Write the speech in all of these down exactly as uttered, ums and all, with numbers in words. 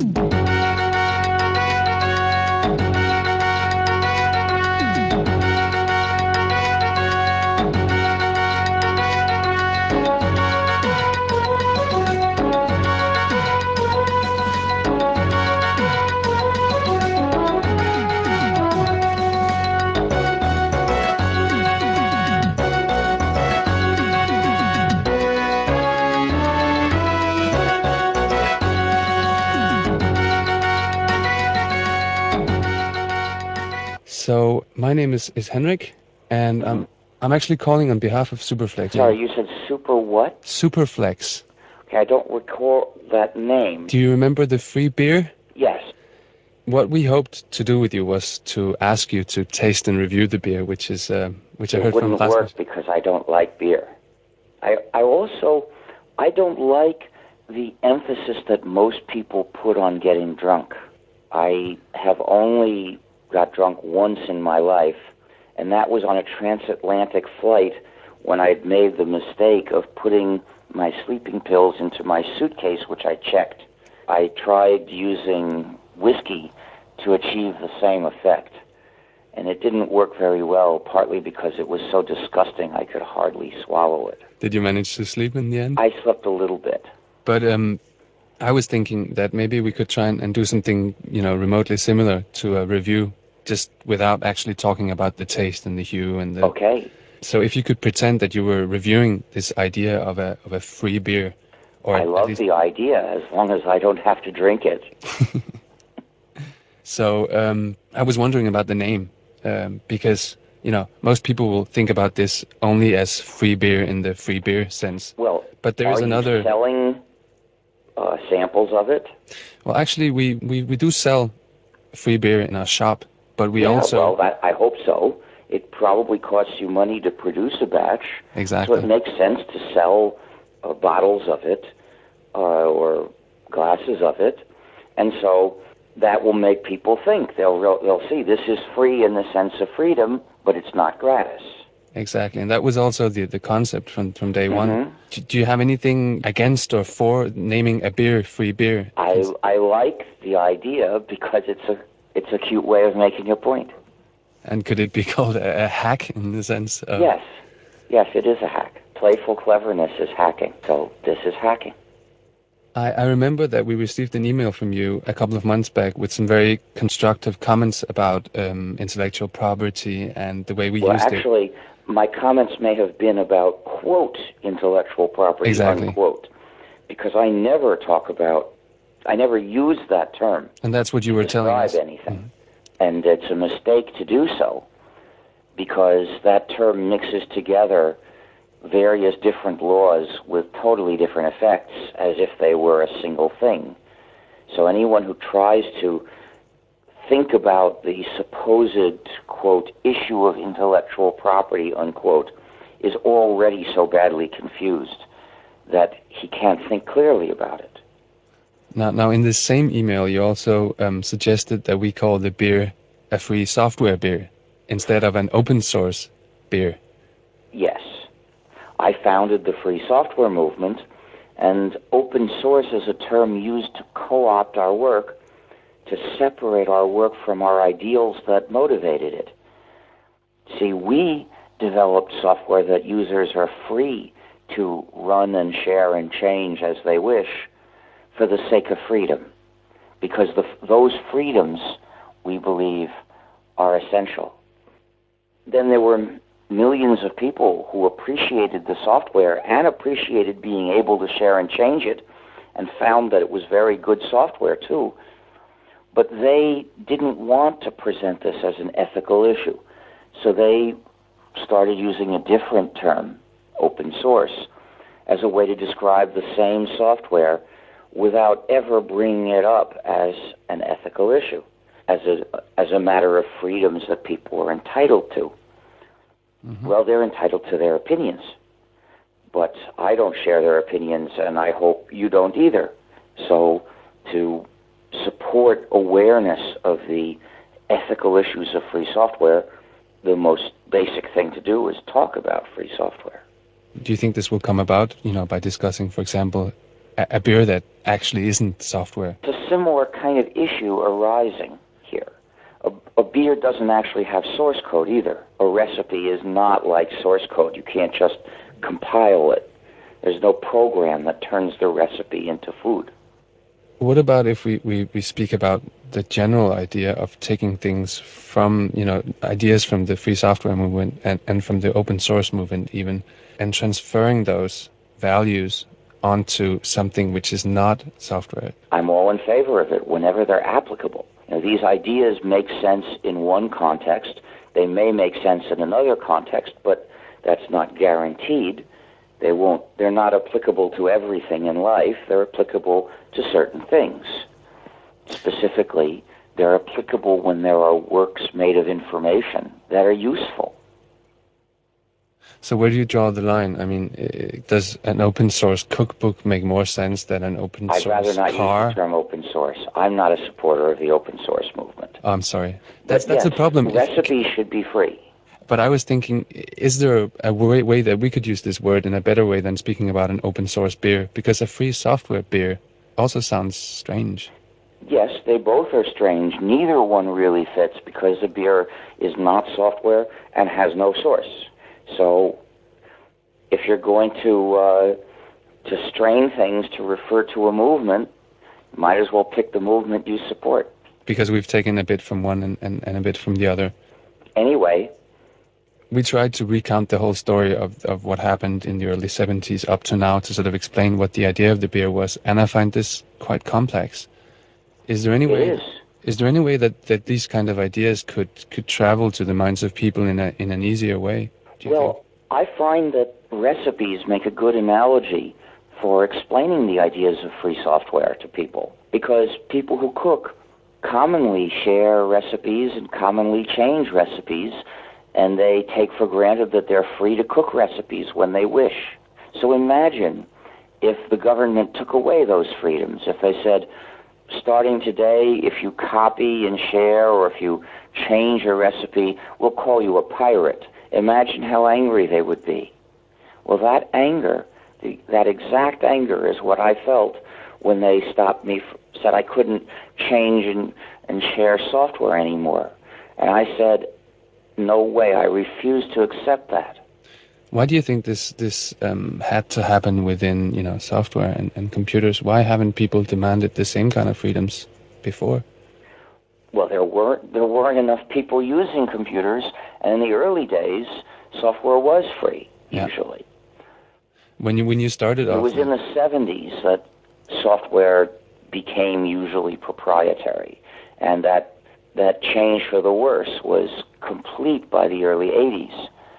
So my name is, is Henrik, and Mm-hmm. I'm I'm actually calling on behalf of Superflex. Sorry, you said super what? Superflex. Okay, I don't recall that name. Do you remember the free beer? Yes. What we hoped to do with you was to ask you to taste and review the beer, which is uh, which I It heard from wouldn't last week. work because I don't like beer. I, I also, I don't like the emphasis that most people put on getting drunk. I have only got drunk once in my life, and that was on a transatlantic flight when I'd made the mistake of putting my sleeping pills into my suitcase, which I checked. I tried using whiskey to achieve the same effect, and it didn't work very well, partly because it was so disgusting I could hardly swallow it. Did you manage to sleep in the end? I slept a little bit. But um, I was thinking that maybe we could try and, and do something, you know, remotely similar to a review, just without actually talking about the taste and the hue and the. Okay. So if you could pretend that you were reviewing this idea of a of a free beer, or I at, at love least. the idea as long as I don't have to drink it. So um, I was wondering about the name, um, because you know most people will think about this only as free beer in the free beer sense, Well, but there are is you another. selling uh, samples of it? Well, actually, we, we, we do sell free beer in our shop, but we Yeah, also. well, that, I hope so. It probably costs you money to produce a batch, so it Exactly. makes sense to sell uh, bottles of it uh, or glasses of it, and so that will make people think. They'll they'll see this is free in the sense of freedom, but it's not gratis. Exactly, and that was also the, the concept from, from day one. Mm-hmm. Do, do you have anything against or for naming a beer free beer? I I like the idea because it's a it's a cute way of making a point. And could it be called a, a hack in the sense of. Yes, yes, it is a hack. Playful cleverness is hacking. So this is hacking. I, I remember that we received an email from you a couple of months back with some very constructive comments about um, intellectual property and the way we Well, used it. actually, my comments may have been about quote intellectual property Exactly. unquote, because I never talk about, I never use that term And that's what you to were telling describe us. anything, Mhm. and it's a mistake to do so because that term mixes together various different laws with totally different effects as if they were a single thing. So anyone who tries to think about the supposed, quote, issue of intellectual property, unquote, is already so badly confused that he can't think clearly about it. Now, now, in this same email, you also um, suggested that we call the beer a free software beer instead of an open source beer. Yes, I founded the free software movement, and open source is a term used to co-opt our work, to separate our work from our ideals that motivated it. See, we developed software that users are free to run and share and change as they wish for the sake of freedom, because the, those freedoms, we believe, are essential. Then there were millions of people who appreciated the software and appreciated being able to share and change it and found that it was very good software too. But they didn't want to present this as an ethical issue. So they started using a different term, open source, as a way to describe the same software without ever bringing it up as an ethical issue, as a, as a matter of freedoms that people are entitled to. Mm-hmm. Well, they're entitled to their opinions, but I don't share their opinions, and I hope you don't either. So to support awareness of the ethical issues of free software, the most basic thing to do is talk about free software. Do you think this will come about, you know, by discussing, for example, a, a beer that actually isn't software? It's a similar kind of issue arising here. A, a beer doesn't actually have source code either. A recipe is not like source code. You can't just compile it. There's no program that turns the recipe into food. What about if we, we, we speak about the general idea of taking things from, you know, ideas from the free software movement and, and from the open source movement even, and transferring those values onto something which is not software? I'm all in favor of it whenever they're applicable. You know, these ideas make sense in one context. They may make sense in another context, but that's not guaranteed. They won't, they're not applicable to everything in life. They're applicable to certain things. Specifically, they're applicable when there are works made of information that are useful. So where do you draw the line? I mean, does an open source cookbook make more sense than an open I'd source rather not car? use the term open source. I'm not a supporter of the open source movement. Oh, I'm sorry. That's But that's yes, a problem. recipes should be free. But I was thinking, is there a way, way that we could use this word in a better way than speaking about an open source beer? Because a free software beer also sounds strange. Yes, they both are strange. Neither one really fits because the beer is not software and has no source. So if you're going to uh, to strain things to refer to a movement, you might as well pick the movement you support. Because we've taken a bit from one and, and, and a bit from the other. Anyway, we tried to recount the whole story of, of what happened in the early seventies up to now to sort of explain what the idea of the beer was, and I find this quite complex. Is there any it way? is. Is there any way that, that these kind of ideas could, could travel to the minds of people in a in an easier way? Do you Well, think? I find that recipes make a good analogy for explaining the ideas of free software to people, because people who cook commonly share recipes and commonly change recipes, and they take for granted that they're free to cook recipes when they wish. So imagine if the government took away those freedoms, if they said, starting today, if you copy and share or if you change a recipe, we'll call you a pirate. Imagine how angry they would be. Well, that anger, the, that exact anger is what I felt when they stopped me, said I couldn't change and, and share software anymore. And I said, no way, I refuse to accept that. Why do you think this this um, had to happen within, you know, software and, and computers? Why haven't people demanded the same kind of freedoms before? Well, there weren't there weren't enough people using computers, and in the early days, software was free Yeah. usually. When you when you started It off, was in the seventies that software became usually proprietary, and that that change for the worse was complete by the early eighties.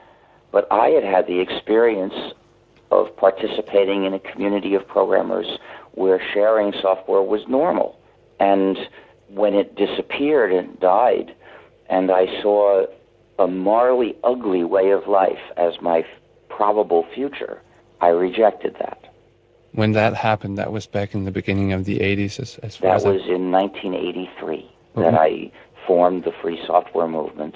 But I had had the experience of participating in a community of programmers where sharing software was normal. And when it disappeared and died, and I saw a morally ugly way of life as my probable future, I rejected that. when that happened, that was back in the beginning of the eighties, as, as far That as I- was in nineteen eighty-three Mhm. that I formed the Free Software Movement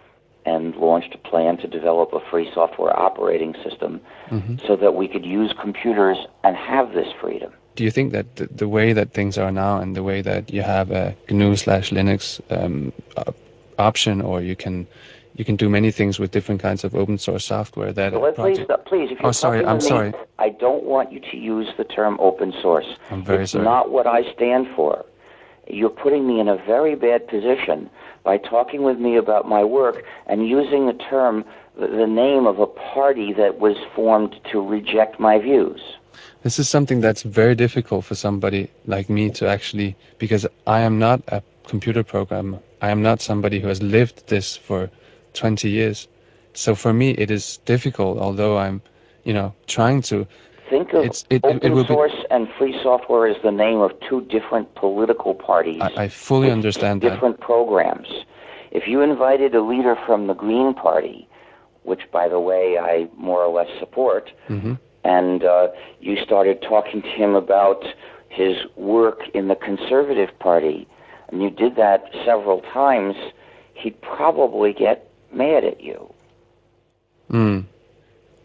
and launched a plan to develop a free software operating system Mhm. so that we could use computers and have this freedom. Do you think that the, the way that things are now and the way that you have a G N U slash Linux um, op- option, or you can you can do many things with different kinds of open source software that So a let, please, project... please, if you're Oh, sorry, talking I'm to me, sorry. I don't want you to use the term open source. I'm very it's sorry. not what I stand for. You're putting me in a very bad position by talking with me about my work and using the term, the name of a party that was formed to reject my views. This is something that's very difficult for somebody like me to actually, because I am not a computer programmer. I am not somebody who has lived this for twenty years. So for me, it is difficult, although I'm, you know, trying to. Think of It's it, it, it open will be. source and free software as the name of two different political parties I, I fully with understand that. different programs. If you invited a leader from the Green Party, which, by the way, I more or less support, Mm-hmm. and uh, you started talking to him about his work in the Conservative Party, and you did that several times, he'd probably get mad at you. Mm.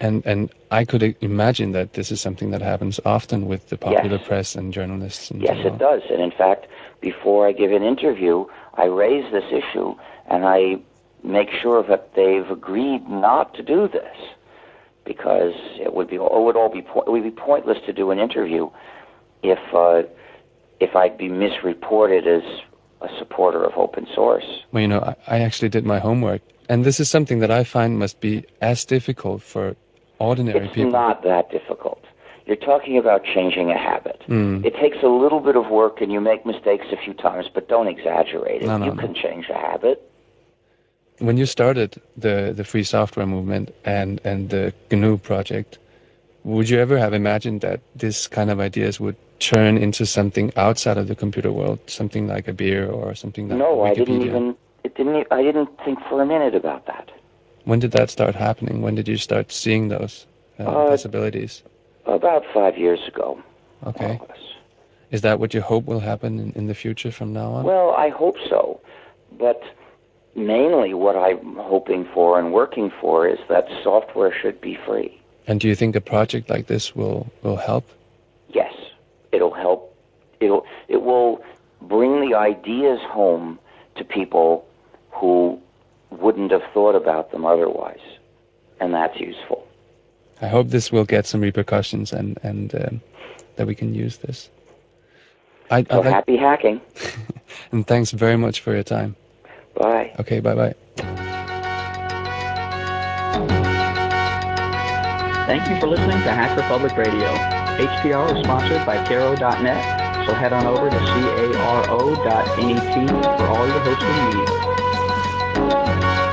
And and I could imagine that this is something that happens often with the popular Yes. press and journalists in Yes, it general. does. And in fact, before I give an interview, I raise this issue and I make sure that they've agreed not to do this, because it would be it would all be it would be pointless to do an interview if uh, if I'd be misreported as a supporter of open source. Well, you know, I, I actually did my homework, and this is something that I find must be as difficult for ordinary It's people. not that difficult. You're talking about changing a habit. Mm. It takes a little bit of work and you make mistakes a few times, but don't exaggerate it. No, no, You no. can change a habit. When you started the, the free software movement and, and the G N U project, would you ever have imagined that this kind of ideas would turn into something outside of the computer world, something like a beer or something like No, Wikipedia? I didn't even. It didn't. e- I didn't think for a minute about that. When did that start happening? When did you start seeing those uh, Uh, possibilities? about five years ago, more Okay. or less. Is that what you hope will happen in, in the future from now on? Well, I hope so, but mainly what I'm hoping for and working for is that software should be free. And do you think a project like this will, will help? Yes, it'll help. It'll it will bring the ideas home to people who wouldn't have thought about them otherwise, and that's useful. I hope this will get some repercussions and, and um, that we can use this. I'd, So I'd like, happy hacking. and thanks very much for your time. Bye. Okay, bye-bye. Thank you for listening to Hacker Public Radio. H P R is sponsored by Caro dot net, so head on over to caro dot net for all your hosting needs.